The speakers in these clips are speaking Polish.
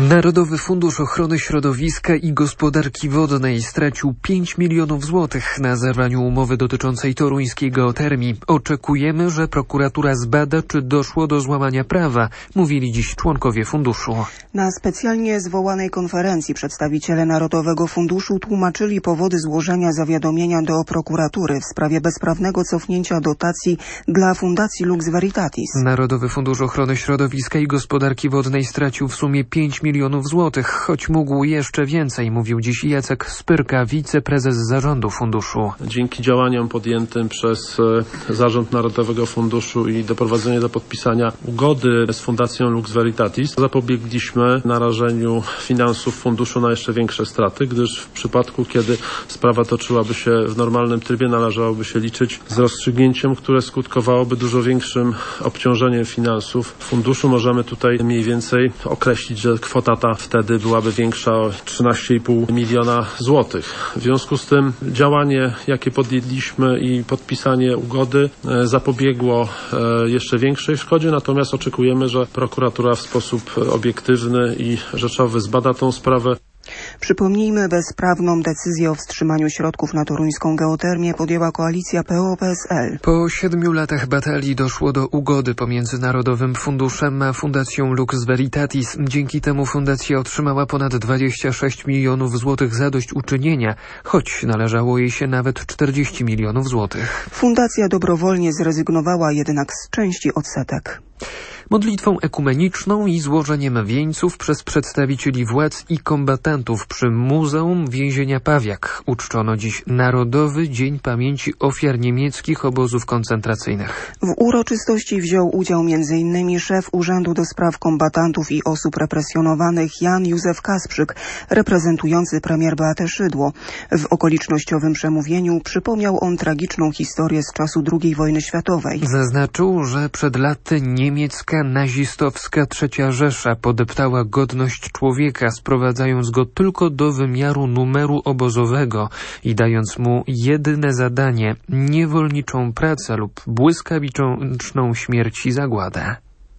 Narodowy Fundusz Ochrony Środowiska i Gospodarki Wodnej stracił 5 milionów złotych na zerwaniu umowy dotyczącej toruńskiej geotermii. Oczekujemy, że prokuratura zbada, czy doszło do złamania prawa, mówili dziś członkowie funduszu. Na specjalnie zwołanej konferencji przedstawiciele Narodowego Funduszu tłumaczyli powody złożenia zawiadomienia do prokuratury w sprawie bezprawnego cofnięcia dotacji dla Fundacji Lux Veritatis. Narodowy Fundusz Ochrony Środowiska i Gospodarki Wodnej stracił w sumie 5 milionów złotych, choć mógł jeszcze więcej, mówił dziś Jacek Spyrka, wiceprezes zarządu funduszu. Dzięki działaniom podjętym przez Zarząd Narodowego Funduszu i doprowadzenie do podpisania ugody z Fundacją Lux Veritatis zapobiegliśmy narażeniu finansów funduszu na jeszcze większe straty, gdyż w przypadku, kiedy sprawa toczyłaby się w normalnym trybie, należałoby się liczyć z rozstrzygnięciem, które skutkowałoby dużo większym obciążeniem finansów funduszu. Możemy tutaj mniej więcej określić, że kwota ta wtedy byłaby większa o 13,5 miliona złotych. W związku z tym działanie, jakie podjęliśmy i podpisanie ugody zapobiegło jeszcze większej szkodzie, natomiast oczekujemy, że prokuratura w sposób obiektywny i rzeczowy zbada tą sprawę. Przypomnijmy, bezprawną decyzję o wstrzymaniu środków na toruńską geotermię podjęła koalicja PO-PSL. Po 7 latach batalii doszło do ugody pomiędzy Narodowym Funduszem a Fundacją Lux Veritatis. Dzięki temu fundacja otrzymała ponad 26 milionów złotych zadośćuczynienia, choć należało jej się nawet 40 milionów złotych. Fundacja dobrowolnie zrezygnowała jednak z części odsetek. Modlitwą ekumeniczną i złożeniem wieńców przez przedstawicieli władz i kombatantów przy Muzeum Więzienia Pawiak uczczono dziś Narodowy Dzień Pamięci Ofiar Niemieckich Obozów Koncentracyjnych. W uroczystości wziął udział m.in. szef Urzędu do Spraw Kombatantów i Osób Represjonowanych Jan Józef Kasprzyk, reprezentujący premier Beatę Szydło. W okolicznościowym przemówieniu przypomniał on tragiczną historię z czasu II wojny światowej. Zaznaczył, że przed laty niemiecka nazistowska III Rzesza podeptała godność człowieka, sprowadzając go tylko do wymiaru numeru obozowego i dając mu jedyne zadanie – niewolniczą pracę lub błyskawiczną śmierć i zagładę.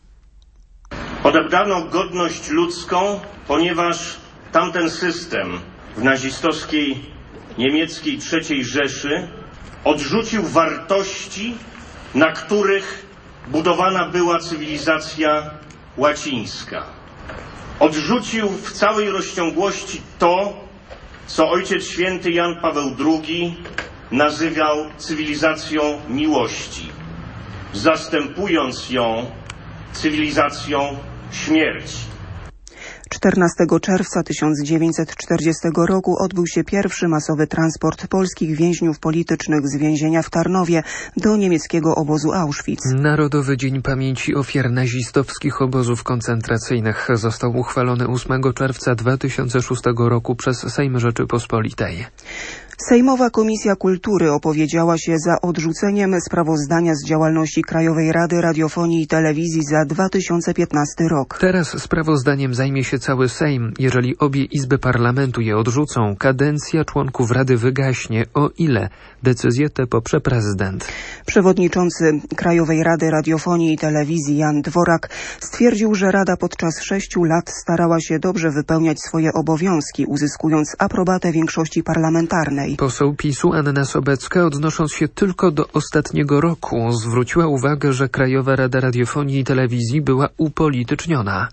Odebrano godność ludzką, ponieważ tamten system w nazistowskiej niemieckiej III Rzeszy odrzucił wartości, na których budowana była cywilizacja łacińska. Odrzucił w całej rozciągłości to, co Ojciec Święty Jan Paweł II nazywał cywilizacją miłości, zastępując ją cywilizacją śmierci. 14 czerwca 1940 roku odbył się pierwszy masowy transport polskich więźniów politycznych z więzienia w Tarnowie do niemieckiego obozu Auschwitz. Narodowy Dzień Pamięci Ofiar Nazistowskich Obozów Koncentracyjnych został uchwalony 8 czerwca 2006 roku przez Sejm Rzeczypospolitej. Sejmowa Komisja Kultury opowiedziała się za odrzuceniem sprawozdania z działalności Krajowej Rady Radiofonii i Telewizji za 2015 rok. Teraz sprawozdaniem zajmie się cały Sejm. Jeżeli obie izby parlamentu je odrzucą, kadencja członków Rady wygaśnie, o ile decyzję tę poprze prezydent. Przewodniczący Krajowej Rady Radiofonii i Telewizji Jan Dworak stwierdził, że Rada podczas 6 lat starała się dobrze wypełniać swoje obowiązki, uzyskując aprobatę większości parlamentarnej. Poseł PiS-u Anna Sobecka, odnosząc się tylko do ostatniego roku, zwróciła uwagę, że Krajowa Rada Radiofonii i Telewizji była upolityczniona.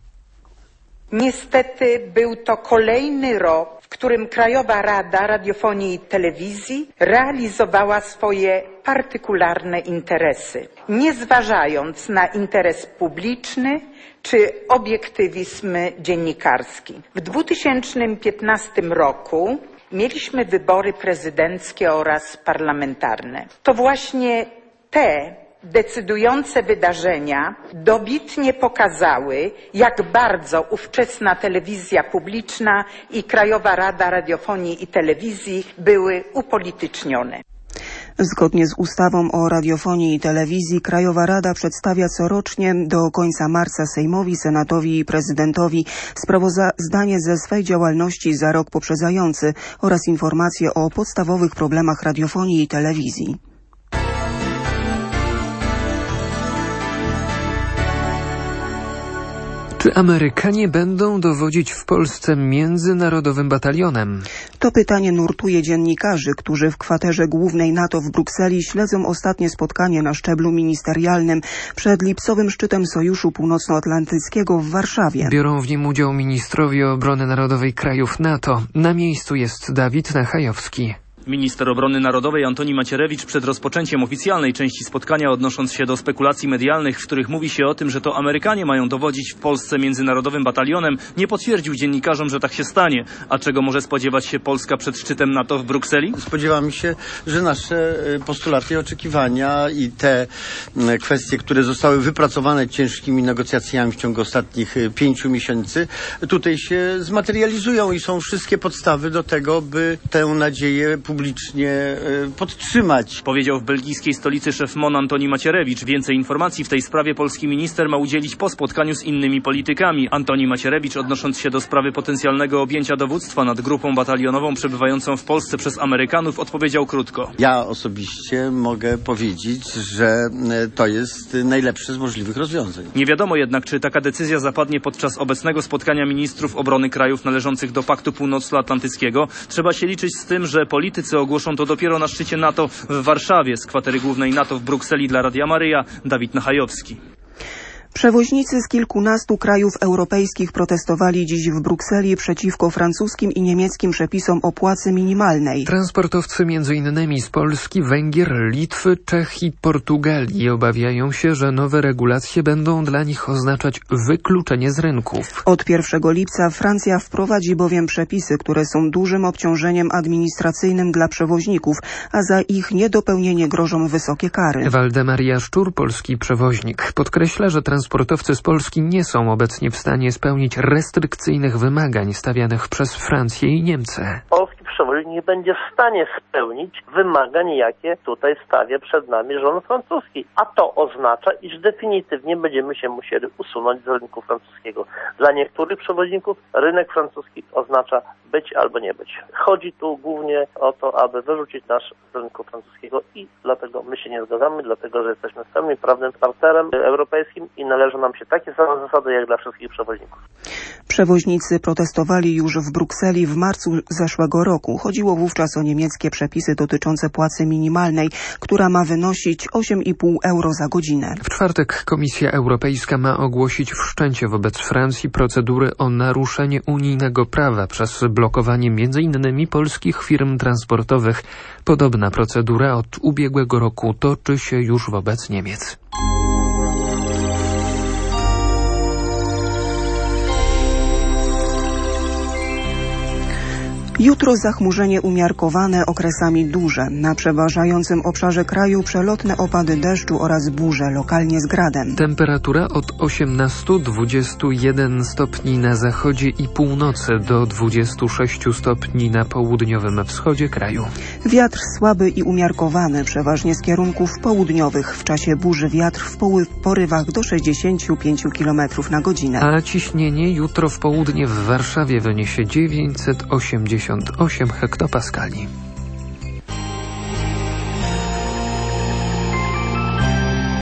Niestety był to kolejny rok, w którym Krajowa Rada Radiofonii i Telewizji realizowała swoje partykularne interesy, nie zważając na interes publiczny czy obiektywizm dziennikarski. W 2015 roku mieliśmy wybory prezydenckie oraz parlamentarne. To właśnie te decydujące wydarzenia dobitnie pokazały, jak bardzo ówczesna telewizja publiczna i Krajowa Rada Radiofonii i Telewizji były upolitycznione. Zgodnie z ustawą o radiofonii i telewizji Krajowa Rada przedstawia corocznie do końca marca Sejmowi, Senatowi i Prezydentowi sprawozdanie ze swej działalności za rok poprzedzający oraz informacje o podstawowych problemach radiofonii i telewizji. Czy Amerykanie będą dowodzić w Polsce międzynarodowym batalionem? To pytanie nurtuje dziennikarzy, którzy w kwaterze głównej NATO w Brukseli śledzą ostatnie spotkanie na szczeblu ministerialnym przed lipcowym szczytem Sojuszu Północnoatlantyckiego w Warszawie. Biorą w nim udział ministrowie obrony narodowej krajów NATO. Na miejscu jest Dawid Nachajowski. Minister Obrony Narodowej Antoni Macierewicz przed rozpoczęciem oficjalnej części spotkania, odnosząc się do spekulacji medialnych, w których mówi się o tym, że to Amerykanie mają dowodzić w Polsce międzynarodowym batalionem, nie potwierdził dziennikarzom, że tak się stanie. A czego może spodziewać się Polska przed szczytem NATO w Brukseli? Spodziewamy się, że nasze postulaty i oczekiwania i te kwestie, które zostały wypracowane ciężkimi negocjacjami w ciągu ostatnich 5 miesięcy, tutaj się zmaterializują i są wszystkie podstawy do tego, by tę nadzieję publicznie podtrzymać. Powiedział w belgijskiej stolicy szef MON Antoni Macierewicz. Więcej informacji w tej sprawie polski minister ma udzielić po spotkaniu z innymi politykami. Antoni Macierewicz, odnosząc się do sprawy potencjalnego objęcia dowództwa nad grupą batalionową przebywającą w Polsce przez Amerykanów, odpowiedział krótko. Ja osobiście mogę powiedzieć, że to jest najlepsze z możliwych rozwiązań. Nie wiadomo jednak, czy taka decyzja zapadnie podczas obecnego spotkania ministrów obrony krajów należących do Paktu Północnoatlantyckiego. Trzeba się liczyć z tym, że politycy ogłoszą to dopiero na szczycie NATO w Warszawie. Z kwatery głównej NATO w Brukseli dla Radia Maryja, Dawid Nachajowski. Przewoźnicy z kilkunastu krajów europejskich protestowali dziś w Brukseli przeciwko francuskim i niemieckim przepisom o płacy minimalnej. Transportowcy m.in. z Polski, Węgier, Litwy, Czech i Portugalii obawiają się, że nowe regulacje będą dla nich oznaczać wykluczenie z rynków. Od 1 lipca Francja wprowadzi bowiem przepisy, które są dużym obciążeniem administracyjnym dla przewoźników, a za ich niedopełnienie grożą wysokie kary. Waldemar Jaszczur, polski przewoźnik, podkreśla, że transportowcy z Polski nie są obecnie w stanie spełnić restrykcyjnych wymagań stawianych przez Francję i Niemcy. Polski przewoźnik nie będzie w stanie spełnić wymagań, jakie tutaj stawia przed nami rząd francuski. A to oznacza, iż definitywnie będziemy się musieli usunąć z rynku francuskiego. Dla niektórych przewoźników rynek francuski oznacza być albo nie być. Chodzi tu głównie o to, aby wyrzucić nas z rynku francuskiego i dlatego my się nie zgadzamy, dlatego że jesteśmy w pełni prawnym partnerem europejskim i należą nam się takie same zasady jak dla wszystkich przewoźników. Przewoźnicy protestowali już w Brukseli w marcu zeszłego roku. Chodziło wówczas o niemieckie przepisy dotyczące płacy minimalnej, która ma wynosić 8,5 euro za godzinę. W czwartek Komisja Europejska ma ogłosić wszczęcie wobec Francji procedury o naruszenie unijnego prawa przez blokowanie m.in. polskich firm transportowych. Podobna procedura od ubiegłego roku toczy się już wobec Niemiec. Jutro zachmurzenie umiarkowane, okresami duże. Na przeważającym obszarze kraju przelotne opady deszczu oraz burze, lokalnie z gradem. Temperatura od 18-21 stopni na zachodzie i północy do 26 stopni na południowym wschodzie kraju. Wiatr słaby i umiarkowany, przeważnie z kierunków południowych. W czasie burzy wiatr w porywach do 65 km na godzinę. A ciśnienie jutro w południe w Warszawie wyniesie 988 hektopaskali.